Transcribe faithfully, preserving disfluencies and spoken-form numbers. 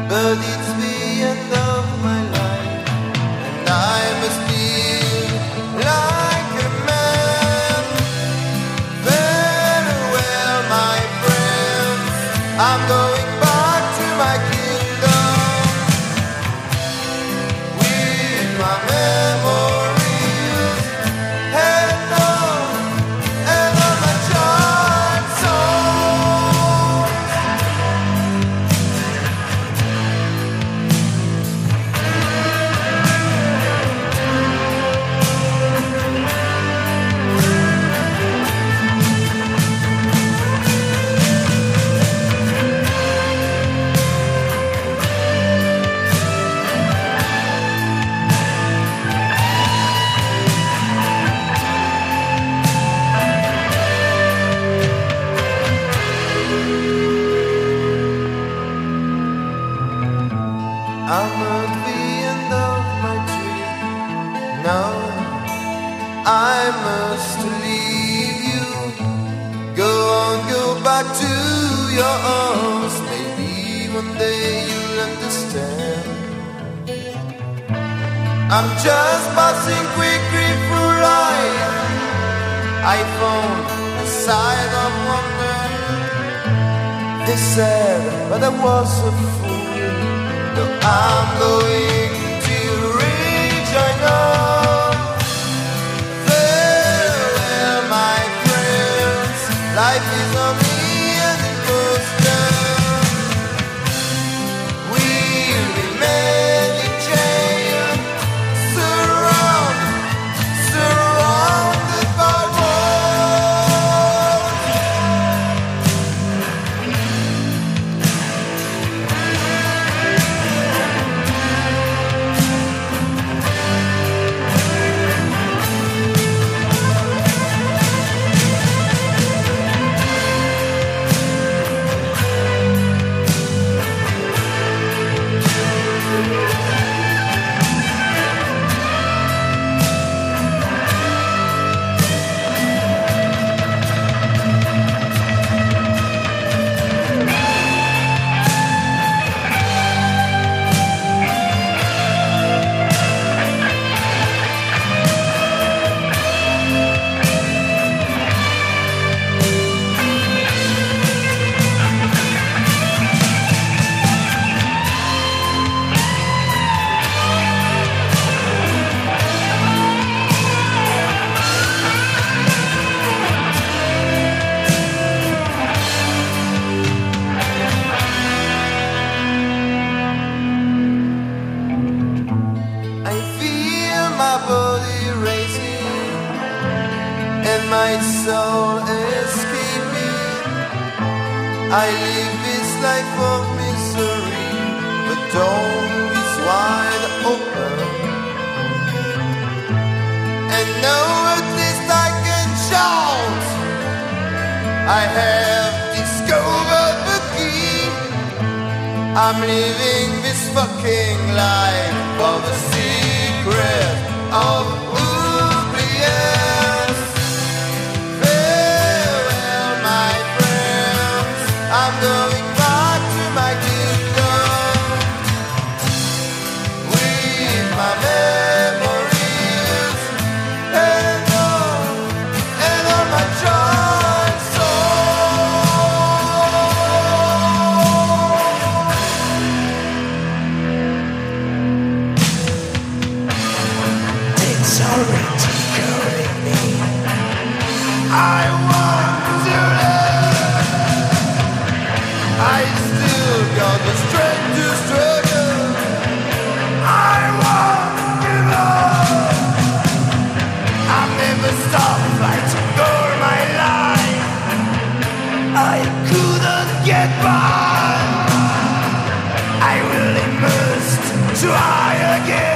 but it's the end of my life, and I must live like a man. Farewell, my friends, I'm going back to my kingdom with my memories and all, and all my child songs. I'm at the end of my tree. Now I must leave you. Go on, go back to your arms. Maybe one day you'll understand. I'm just passing quickly through life. I found a side of wonder. They said, but I was a fool. I'm going to rejoin all. Farewell, my friends. Life is only an imposter. We'll remain in jail, surrounded, surrounded by walls. My soul escaping. I live this life of misery, but dawn is wide open, and now at least I can shout, I have discovered the key. I'm living this fucking life for the secret of oubliance. I'm going back to my kingdom with my memories and all, and all my child songs. It's already killing me. I want to live. I still got the strength to struggle. I won't give up. I'll never stop fighting for my life. I couldn't get by. I really must try again.